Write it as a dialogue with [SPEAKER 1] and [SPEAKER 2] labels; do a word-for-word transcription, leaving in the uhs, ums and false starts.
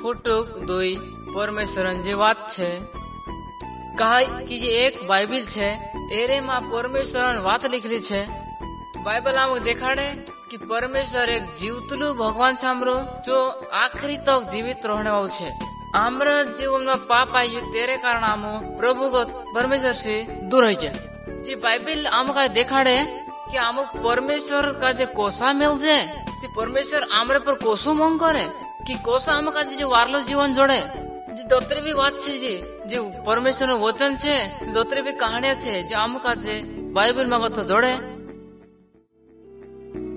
[SPEAKER 1] फुटुक दुई परमेश्वर जी बात छे कहा कि ये एक बाइबिल छे एरे में परमेश्वर बात लिखली छे। बाइबल आम देखाड़े कि परमेश्वर एक जीवतलु भगवान छे हमरो जो आखिरी तक जीवित रहने वालो छे। हमरा जीवन में पाप आई तेरे कारण आम प्रभु को परमेश्वर से दूर हो जाए। जी बाइबिल आम का देखाड़े कि आम परमेश्वर का जो कोसा मिल जाए कि परमेश्वर आमरे पर कोसो मंग करे कि कोसा आम का जो वारलो जीवन जोड़े जी दोतरे भी बात छे जी जो परमेश्वर वचन छे दोतरे भी कहानियां छे जो आम का बाइबिल में तो जोड़े।